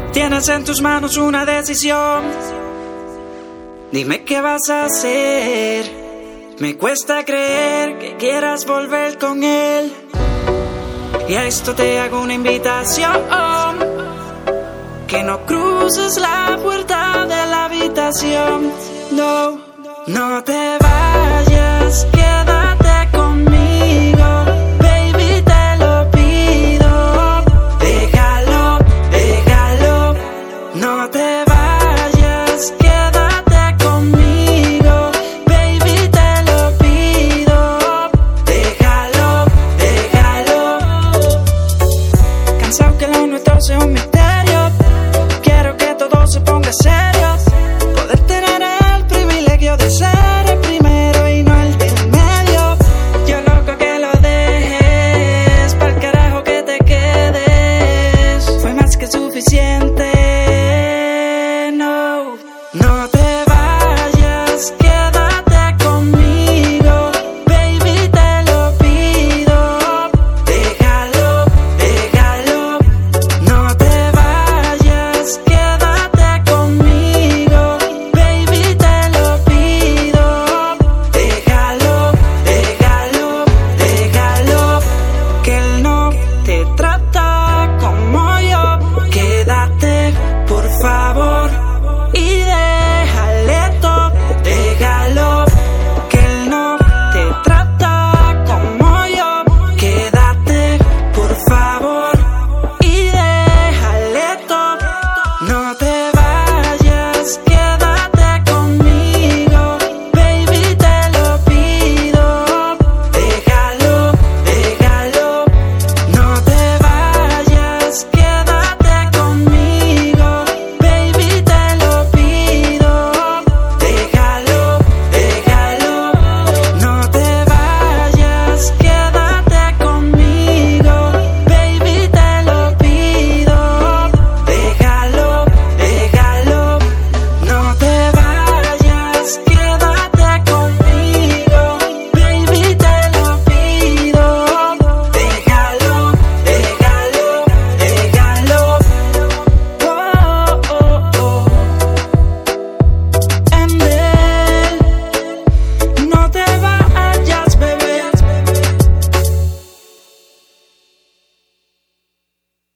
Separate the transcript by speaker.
Speaker 1: Tienes en tus manos una decisión. Dime qué vas a hacer. Me cuesta creer que quieras volver con él. Y a esto te hago una invitación: que no cruces la puerta de la habitación. No, no te vayas, quédate.